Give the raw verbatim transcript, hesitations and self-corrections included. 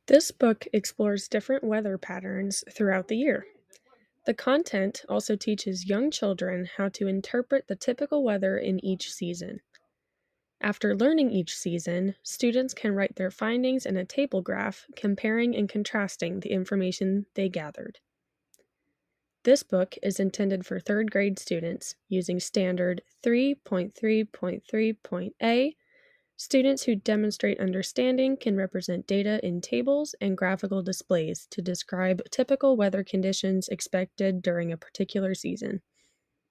This book explores different weather patterns throughout the year. The content also teaches young children how to interpret the typical weather in each season. After learning each season, students can write their findings in a table graph comparing and contrasting the information they gathered. This book is intended for third grade students using Standard three point three point three point A. Students who demonstrate understanding can represent data in tables and graphical displays to describe typical weather conditions expected during a particular season.